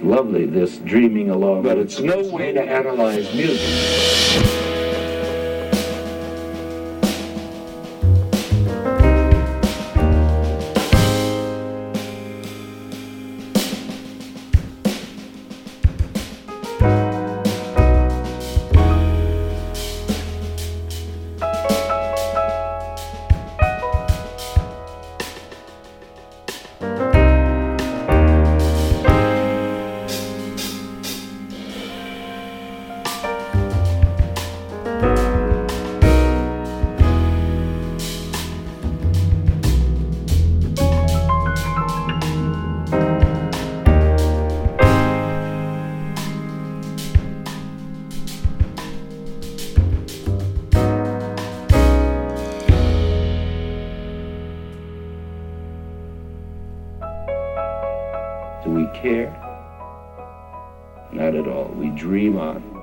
lovely, this dreaming along, but it's no way to analyze music. Do we care? Not at all. We dream on.